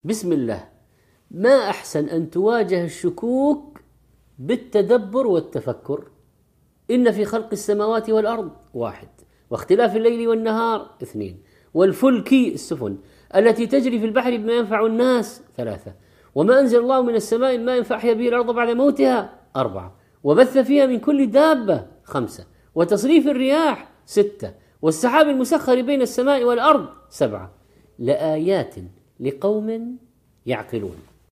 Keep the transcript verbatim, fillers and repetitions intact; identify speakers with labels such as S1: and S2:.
S1: بسم الله. ما أحسن أن تواجه الشكوك بالتدبر والتفكر. إن في خلق السماوات والأرض واحد، واختلاف الليل والنهار اثنين، والفلك السفن التي تجري في البحر بما ينفع الناس ثلاثة، وما أنزل الله من السماء ما ينفع به الأرض بعد موتها أربعة، وبث فيها من كل دابة خمسة، وتصريف الرياح ستة، والسحاب المسخر بين السماء والأرض سبعة، لآيات لقوم يعقلون.